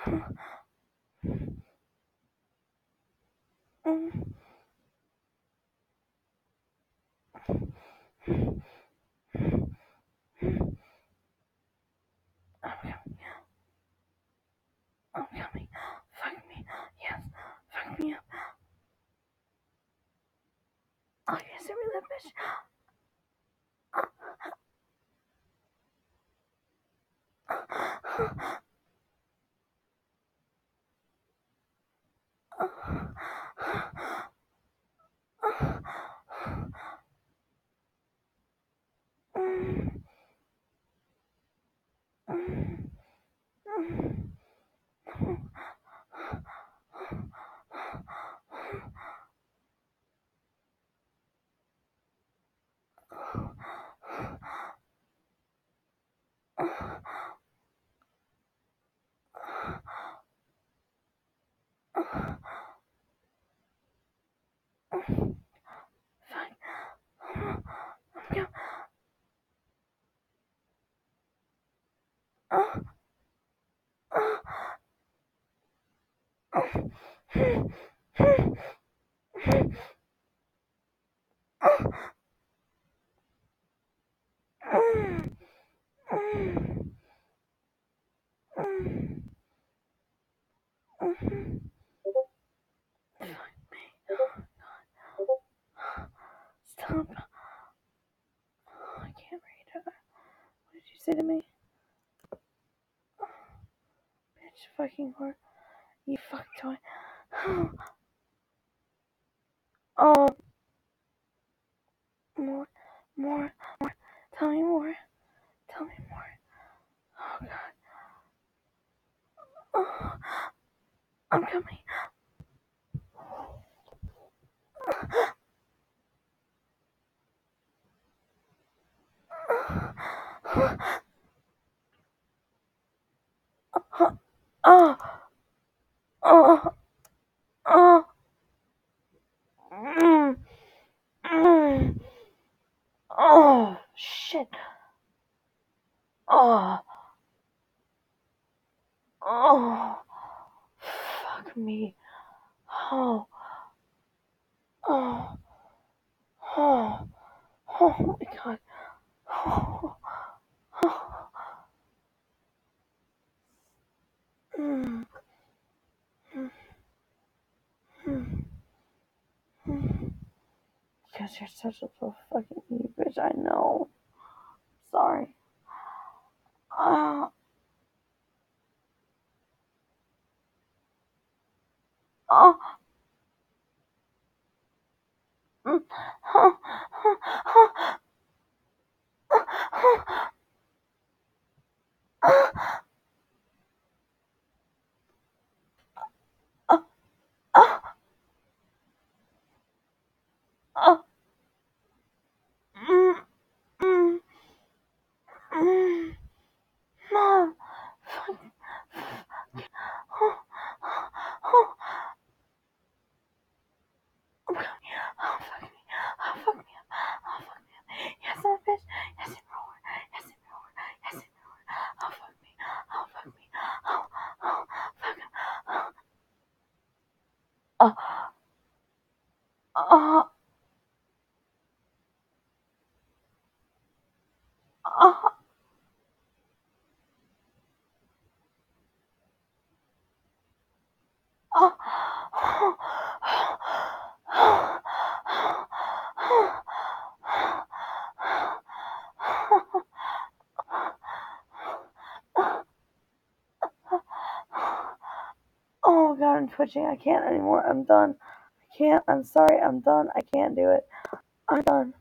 I'm coming. Fuck me. Yes. Fuck me up. Oh, yes, I really bitch. Stop. I can't read it. What did you say to me? Bitch, fucking whore. You fuck toy. Oh, more, more. Tell me more. Tell me more. Oh, God. Oh, I'm coming. Oh, oh, oh. Mm, mm. Oh, shit. Oh, oh. Fuck me. Oh, oh, oh. Oh, my God. Oh, oh. Mm, mm, mm, mm. Because you're such a little fucking bitch, I know. Sorry. Oh, oh, mm, oh, oh, oh, oh, oh, oh, oh, mm, mm, mm, Mom, fuck, oh, oh, oh, fuck me, oh, fuck me, oh, fuck me up, oh, fuck me up, yes, I'm a bitch, yes, I'm a whore, yes, I'm a whore, yes, I'm a whore, oh, fuck me, oh, fuck me, oh, oh, fuck him, oh, oh, oh, oh, oh, oh God, I'm twitching. I can't anymore. I'm done. I can't. I'm sorry. I'm done. I can't do it. I'm done.